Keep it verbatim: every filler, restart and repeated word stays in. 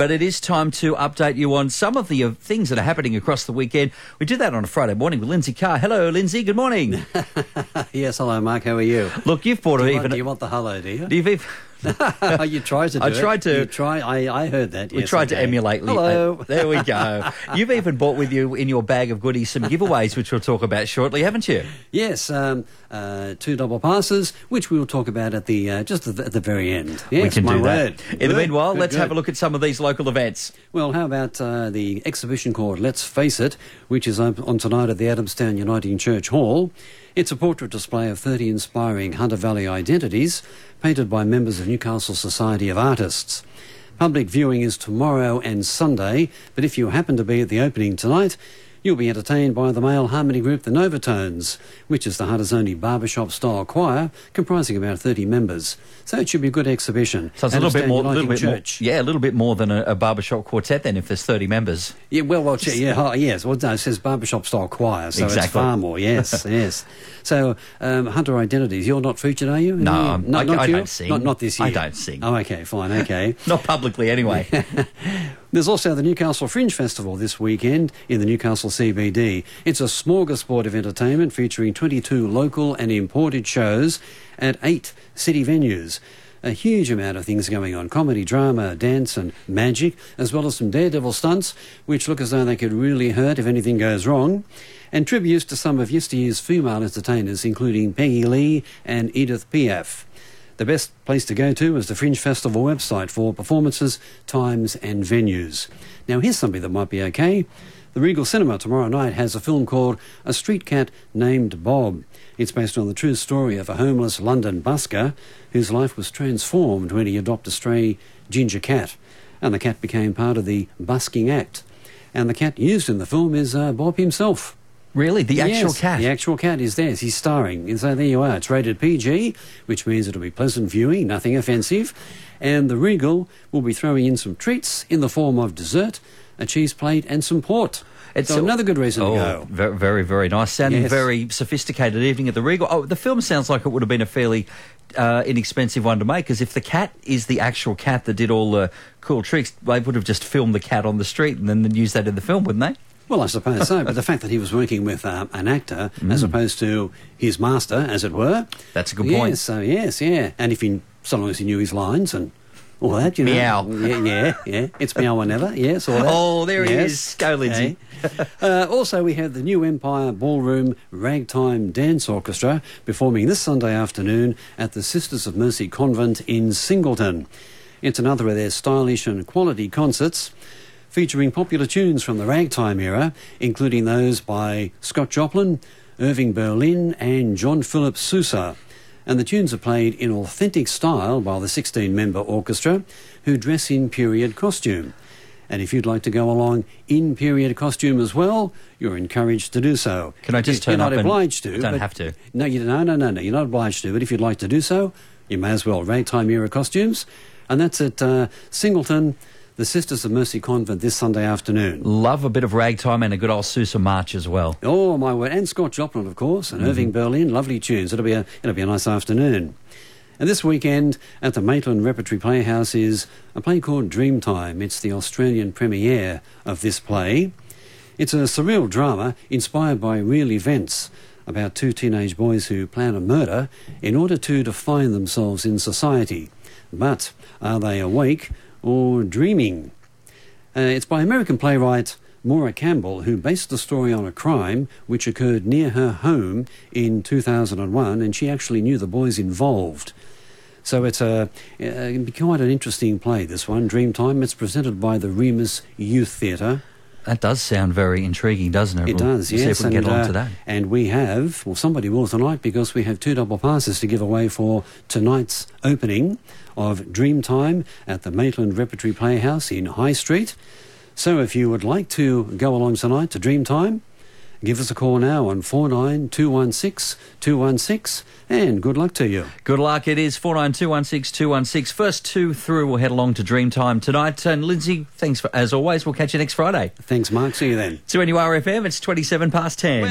But it is time to update you on some of the uh, things that are happening across the weekend. We do that on a Friday morning with Lindsay Carr. Hello, Lindsay. Good morning. Yes, hello, Mark. How are you? Look, you've brought do you even... Want, do you want the hello, do you? Do you've even... You tried to do I it. tried to. You try, I, I heard that. We yes, tried okay. to emulate. Hello. Uh, there we go. You've even brought with you in your bag of goodies some giveaways, which we'll talk about shortly, haven't you? Yes, um, uh, two double passes, which we'll talk about at the uh, just at the, at the very end. Yes, we can my do word. that. In Good, the meanwhile, good, let's good. have a look at some of these local events. Well, how about uh, the exhibition called Let's Face It, which is on on tonight at the Adamstown Uniting Church Hall. It's a portrait display of thirty inspiring Hunter Valley identities, painted by members of Newcastle Society of Artists. Public viewing is tomorrow and Sunday, but if you happen to be at the opening tonight, you'll be entertained by the male harmony group The Novatones, which is the Hunter's only barbershop-style choir, comprising about thirty members. So it should be a good exhibition. So it's a little bit more, little bit more, Church. yeah, a little bit more than a, a barbershop quartet then, if there's thirty members. Yeah, well, well, yeah, oh, yes. Well, no, it says barbershop-style choir, so Exactly. it's far more, yes, yes. So, um, Hunter Identities, you're not featured, are you? No, you? I'm- no I- not I you? don't sing. Not, not this year? I don't sing. Oh, okay, fine, okay. Not publicly, anyway. There's also the Newcastle Fringe Festival this weekend in the Newcastle C B D. It's a smorgasbord of entertainment featuring twenty-two local and imported shows at eight city venues. A huge amount of things going on. Comedy, drama, dance and magic, as well as some daredevil stunts, which look as though they could really hurt if anything goes wrong. And tributes to some of yesteryear's female entertainers, including Peggy Lee and Edith Piaf. The best place to go to is the Fringe Festival website for performances, times and venues. Now here's something that might be okay. The Regal Cinema tomorrow night has a film called A Street Cat Named Bob. It's based on the true story of a homeless London busker whose life was transformed when he adopted a stray ginger cat. And the cat became part of the busking act. And the cat used in the film is uh, Bob himself. Really? The actual Yes, cat? The actual cat is there. He's starring. And so there you are. It's rated P G, which means it'll be pleasant viewing, nothing offensive. And the Regal will be throwing in some treats in the form of dessert, a cheese plate and some port. It's so another good reason oh, to go. Very, very, very nice. Sounding Yes. very sophisticated evening at the Regal. Oh, the film sounds like it would have been a fairly uh, inexpensive one to make, because if the cat is the actual cat that did all the cool tricks, they would have just filmed the cat on the street and then used that in the film, wouldn't they? Well, I suppose so, but the fact that he was working with um, an actor Mm. as opposed to his master, as it were. That's a good yes, point. So, yes, yeah. And if he, so long as he knew his lines and all that, you know. Meow. Yeah, yeah, yeah. It's meow or never, yes, all that. Oh, there he Yes. is. Go, Lindsay. Okay. uh, also, we have the New Empire Ballroom Ragtime Dance Orchestra performing this Sunday afternoon at the Sisters of Mercy Convent in Singleton. It's another of their stylish and quality concerts, featuring popular tunes from the ragtime era, including those by Scott Joplin, Irving Berlin and John Philip Sousa. And the tunes are played in authentic style by the sixteen-member orchestra, who dress in period costume. And if you'd like to go along in period costume as well, you're encouraged to do so. Can I just You're turn not up and- obliged to. I don't but- have to. No, you, no, no, no, no. You're not obliged to, but if you'd like to do so, you may as well. Ragtime era costumes. And that's at uh, Singleton, the Sisters of Mercy Convent this Sunday afternoon. Love a bit of ragtime and a good old Sousa march as well. Oh, my word. And Scott Joplin, of course, and mm-hmm. Irving Berlin. Lovely tunes. It'll be a, it'll be a nice afternoon. And this weekend at the Maitland Repertory Playhouse is a play called Dreamtime. It's the Australian premiere of this play. It's a surreal drama inspired by real events about two teenage boys who plan a murder in order to define themselves in society. But are they awake or dreaming? Uh, it's by American playwright Maura Campbell, who based the story on a crime which occurred near her home in two thousand one, and she actually knew the boys involved. So it's a, uh, quite an interesting play, this one, Dreamtime. It's presented by the Remus Youth Theatre. That does sound very intriguing, doesn't it? It We'll does, see yes. if we can and, get on uh, to that. And we have, well, somebody will tonight, because we have two double passes to give away for tonight's opening of Dreamtime at the Maitland Repertory Playhouse in High Street. So if you would like to go along tonight to Dreamtime, give us a call now on four nine two one six two one six, and good luck to you. Good luck. It is four nine two one six two one six. First two through will head along to Dreamtime tonight. And Lindsay, thanks for, as always. We'll catch you next Friday. Thanks, Mark. See you then. two N U R F M, it's twenty-seven past ten.